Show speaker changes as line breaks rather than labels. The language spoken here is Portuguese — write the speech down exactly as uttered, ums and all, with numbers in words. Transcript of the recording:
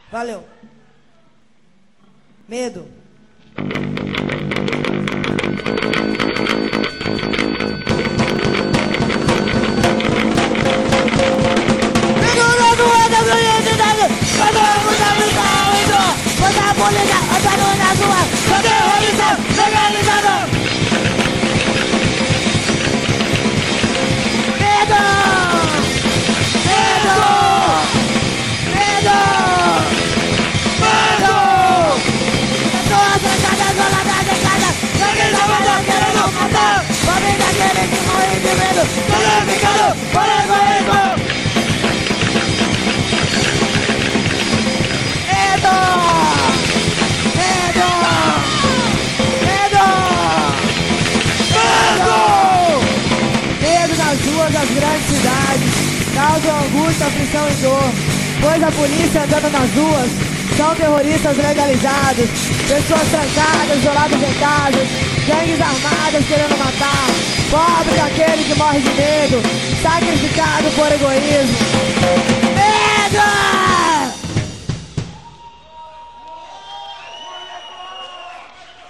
Valeu. Medo. Das grandes cidades causam angústia, aflição e dor, pois a polícia andando nas ruas são terroristas legalizados, pessoas trancadas, isoladas em casas, gangues armadas querendo matar, pobre daquele que morre de medo, sacrificado por egoísmo.